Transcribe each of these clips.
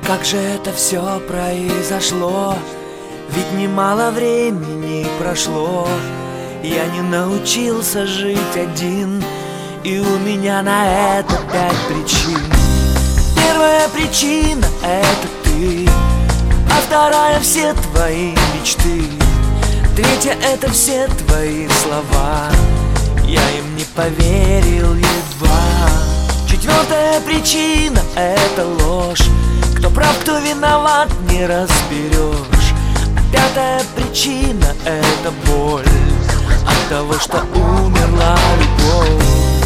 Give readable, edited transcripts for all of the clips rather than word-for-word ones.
Как же это все произошло? Ведь немало времени прошло. Я не научился жить один, и у меня на это 5 причин. Первая причина — это ты, а вторая — все твои мечты. Третья — это все твои слова, я им не поверил едва. Четвертая причина — это ложь, кто прав, кто виноват, не разберешь. А пятая причина — это боль от того, что умерла любовь.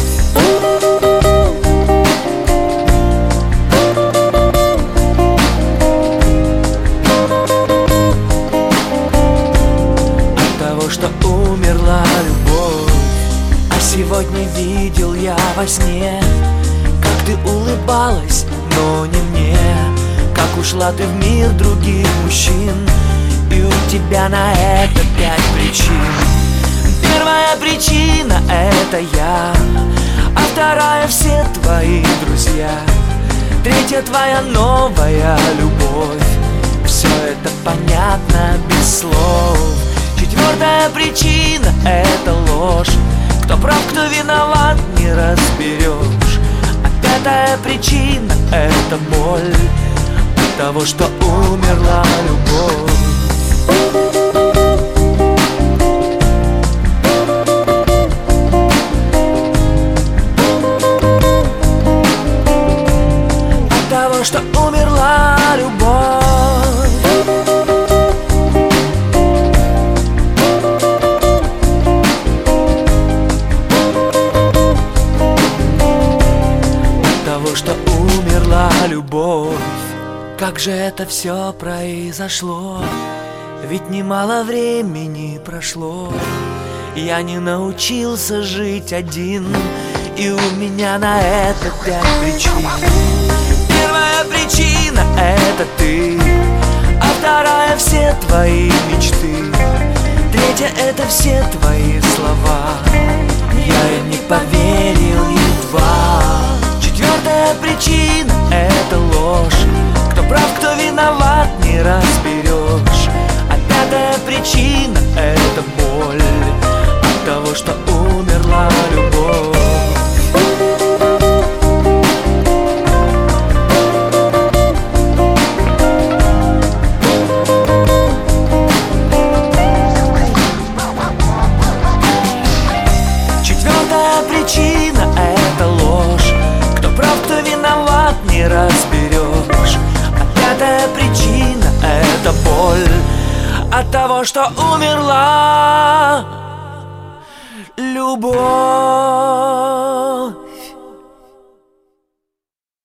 Что умерла любовь. А сегодня видел я во сне, как ты улыбалась, но не мне. Как ушла ты в мир других мужчин, и у тебя на это 5 причин. Первая причина — это я, а вторая — все твои друзья. Третья — твоя новая любовь. Все это понятно без слов. Четвертая причина — это ложь, кто прав, кто виноват, не разберешь. А пятая причина — это боль от того, что умерла любовь. От того, что умерла любовь. Что умерла любовь. Как же это все произошло? Ведь немало времени прошло. Я не научился жить один, и у меня на это 5 причин. Первая причина — это ты, а вторая — все твои мечты. Третья — это все твои слова, я им не поверил едва. Четвертая причина — это ложь, кто прав, кто виноват, не разберешь. А пятая причина — это боль от того, что умерла любовь. Четвертая причина — это ложь, кто виноват, не разберешь. А пятая причина — это боль от того, что умерла любовь.